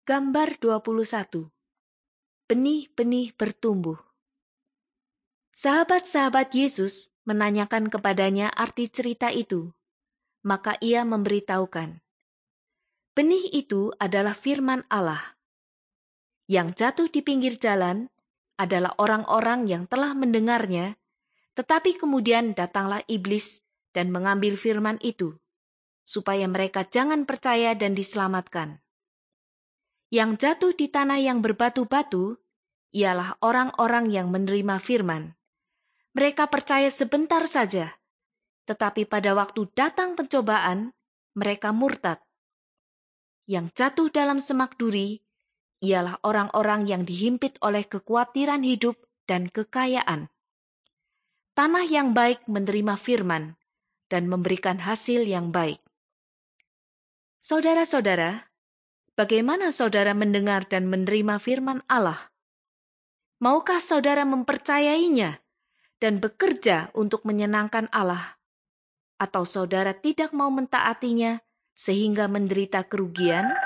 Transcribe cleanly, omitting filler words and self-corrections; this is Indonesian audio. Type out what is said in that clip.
Gambar 21. Benih-benih bertumbuh. Sahabat-sahabat Yesus menanyakan kepadanya arti cerita itu. Maka ia memberitahukan, benih itu adalah firman Allah. Yang jatuh di pinggir jalan adalah orang-orang yang telah mendengarnya, tetapi kemudian datanglah iblis dan mengambil firman itu, supaya mereka jangan percaya dan diselamatkan. Yang jatuh di tanah yang berbatu-batu, ialah orang-orang yang menerima firman. Mereka percaya sebentar saja, tetapi pada waktu datang pencobaan, mereka murtad. Yang jatuh dalam semak duri, ialah orang-orang yang dihimpit oleh kekhawatiran hidup dan kekayaan. Tanah yang baik menerima firman dan memberikan hasil yang baik. Saudara-saudara, bagaimana saudara mendengar dan menerima firman Allah? Maukah saudara mempercayainya dan bekerja untuk menyenangkan Allah? Atau saudara tidak mau mentaatinya sehingga menderita kerugian?